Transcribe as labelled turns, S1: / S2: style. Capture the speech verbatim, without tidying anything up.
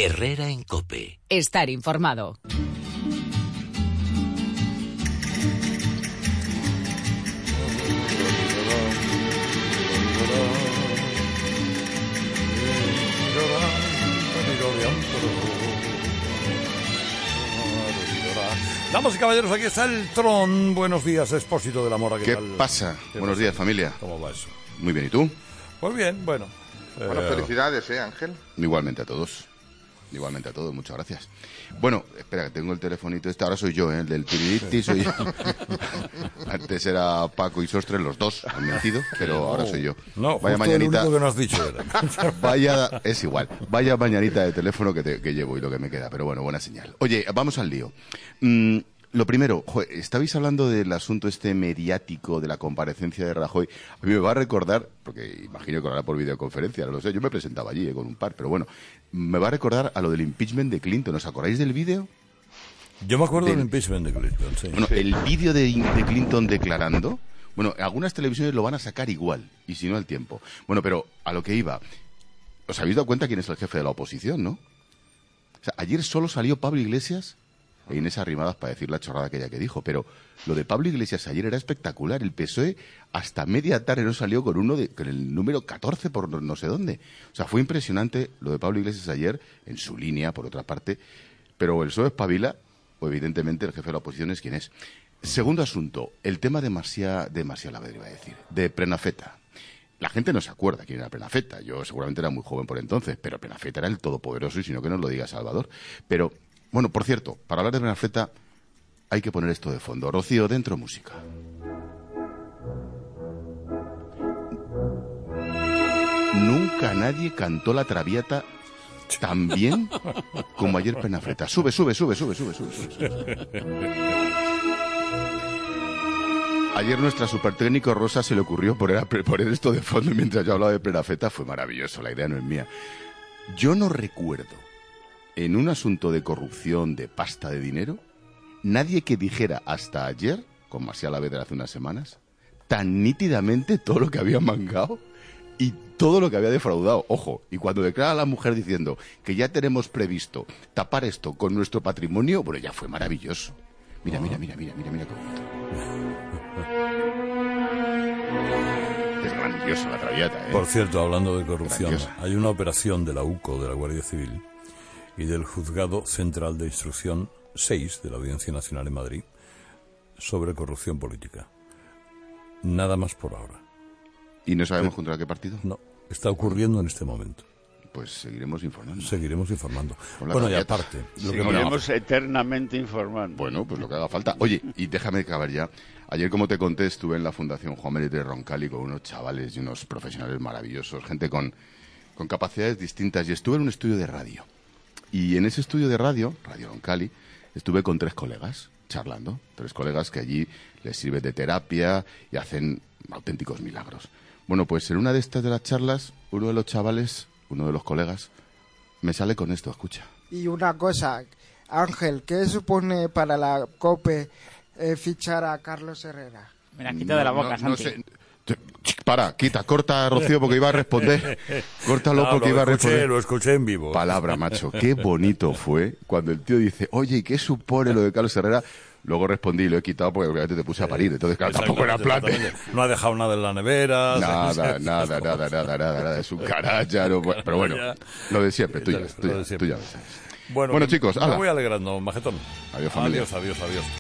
S1: Herrera en COPE.
S2: Estar informado.
S3: Damas y caballeros, aquí está el Tron. Buenos días, Expósito de la Mora. ¿Qué,
S4: ¿Qué
S3: tal?
S4: pasa?
S3: ¿Qué
S4: Buenos
S3: pasa?
S4: días, familia.
S3: ¿Cómo va eso?
S4: Muy bien, ¿y tú?
S3: Pues bien, bueno.
S5: Bueno,
S3: eh,
S5: felicidades, ¿eh, Ángel?
S4: Igualmente a todos. Igualmente a todos, muchas gracias. Bueno, espera, que tengo el telefonito este. Ahora soy yo, ¿eh? El del tiririti, soy yo. Antes era Paco y Sostre, los dos han mentido, pero ahora soy yo.
S3: No,
S4: Vaya
S3: justo
S4: mañanita.
S3: el único que no has dicho era.
S4: Vaya, es igual. Vaya mañanita de teléfono que, te, que llevo y lo que me queda, pero bueno, buena señal. Oye, vamos al lío. Mm, Lo primero, joder, estabais hablando del asunto este mediático de la comparecencia de Rajoy. A mí me va a recordar, porque imagino que lo hará por videoconferencia, no lo sé, yo me presentaba allí eh, con un par, pero bueno, me va a recordar a lo del impeachment de Clinton. ¿Os acordáis del vídeo?
S3: Yo me acuerdo
S4: Del-
S3: del impeachment de Clinton, sí.
S4: Bueno, el vídeo de, de Clinton declarando, bueno, algunas televisiones lo van a sacar igual, y si no al tiempo. Bueno, pero a lo que iba, ¿os habéis dado cuenta quién es el jefe de la oposición, no? O sea, ayer solo salió Pablo Iglesias e Inés Arrimadas para decir la chorrada aquella que dijo, pero lo de Pablo Iglesias ayer era espectacular. El P S O E hasta media tarde no salió con uno de, con el número catorce por no, no sé dónde. O sea, fue impresionante lo de Pablo Iglesias ayer, en su línea, por otra parte, pero el P S O E espabila, o evidentemente el jefe de la oposición es quien es. Segundo asunto, el tema de Marcia, de Marcia Lavedra, iba a decir, de Prenafeta. La gente no se acuerda quién era Prenafeta. Yo seguramente era muy joven por entonces, pero Prenafeta era el todopoderoso, y si no que nos lo diga Salvador. Pero, bueno, por cierto, para hablar de Prenafeta hay que poner esto de fondo. Rocío, dentro música. Nunca nadie cantó la Traviata tan bien como ayer Prenafeta. Sube, sube, sube, sube, sube, sube, sube, sube. Ayer nuestra supertécnico Rosa se le ocurrió poner, poner esto de fondo mientras yo hablaba de Prenafeta. Fue maravilloso, la idea no es mía. Yo no recuerdo, en un asunto de corrupción, de pasta de dinero, nadie que dijera hasta ayer, con Marcia Lavedra hace unas semanas, tan nítidamente todo lo que había mangado y todo lo que había defraudado. Ojo, y cuando declara a la mujer diciendo que ya tenemos previsto tapar esto con nuestro patrimonio, bueno, ya fue maravilloso. Mira, mira, mira, mira, mira, mira qué bonito. Es grandiosa la Traviata, ¿eh?
S3: Por cierto, hablando de corrupción,
S4: Grandiosa.
S3: hay una operación de la U C O, de la Guardia Civil, y del Juzgado Central de Instrucción seis de la Audiencia Nacional en Madrid sobre corrupción política. Nada más por ahora.
S4: ¿Y no sabemos contra qué partido?
S3: No, está ocurriendo en este momento.
S4: Pues seguiremos informando.
S3: Seguiremos informando.
S4: Con la
S3: Bueno, y
S4: Traviata.
S3: aparte, lo que
S6: Seguiremos eternamente informando.
S4: Bueno, pues lo que haga falta. Oye, y déjame acabar ya. Ayer, como te conté, estuve en la Fundación Juan Mérite de Roncali con unos chavales y unos profesionales maravillosos, gente con, con capacidades distintas, y estuve en un estudio de radio. Y en ese estudio de radio, Radio Roncali, estuve con tres colegas charlando, tres colegas que allí les sirve de terapia y hacen auténticos milagros. Bueno, pues en una de estas de las charlas, uno de los chavales, uno de los colegas, me sale con esto, escucha.
S7: Y una cosa, Ángel, ¿qué supone para la COPE eh, fichar a Carlos Herrera?
S8: Me la quito de la boca,
S4: no, no
S8: Santi.
S4: sé. Te- ch, Para, quita, corta, Rocío, porque iba a responder. Córtalo
S3: No,
S4: porque
S3: lo
S4: iba a
S3: escuché,
S4: responder.
S3: lo escuché en vivo.
S4: Palabra, macho. Qué bonito fue cuando el tío dice, oye, ¿y qué supone lo de Carlos Herrera? Luego respondí, lo he quitado porque obviamente te puse a parir. Entonces, claro, tampoco era plan de...
S3: Exactamente. No ha dejado nada en la nevera.
S4: Nada, nada, nada, nada, nada, nada. Es un caracha. No, pero bueno, lo de siempre. Tú ya,
S3: Lo
S4: tú
S3: de
S4: ya,
S3: siempre.
S4: tú ya lo sabes.
S3: Bueno,
S4: Bueno,
S3: que
S4: chicos,
S3: me
S4: ala.
S3: voy alegrando, Majetón.
S4: Adiós, familia.
S3: Adiós, adiós, adiós.